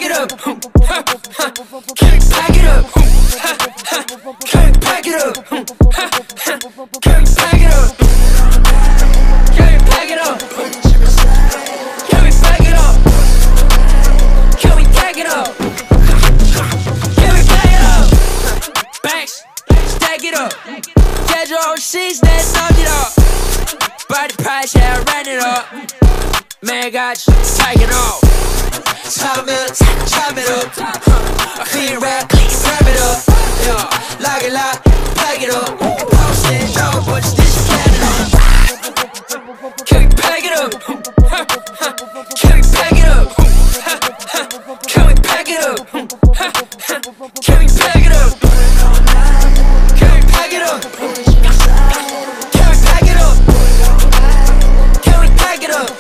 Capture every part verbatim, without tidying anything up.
it up? Can we pack it up? Can we pack it up? Can we pack it up? Can we pack it up? Can we pack it up? Can we pack it up? Can we pack it up? Banks, stack it up. Get your own sheets, then knock it up. Buy the price, yeah, I ran it up. Man, got you taking off. Time it, time it up. I clean rap, grab it up. Yeah, lock it, lock, pack it up. Post it, dog, what's this planet up? Can we pack it up? Can we pack it up? Can we pack it up? Can we pack it up? Can we pack it up? Can we pack it up? Can we pack it up?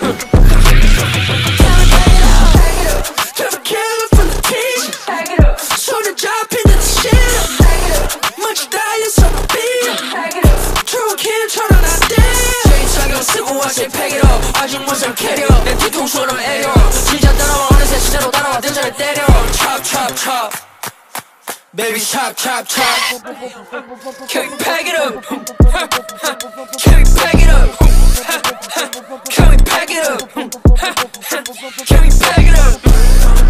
谁pack it up 아직 못 살 캐리어 내 뒤통수는 애려 진짜 따라와 어느새 진짜로 따라와 등자를 때려 Chop chop chop Baby chop chop chop Can we pack it up? Can we pack it up? Can we pack it up? Can we pack it up?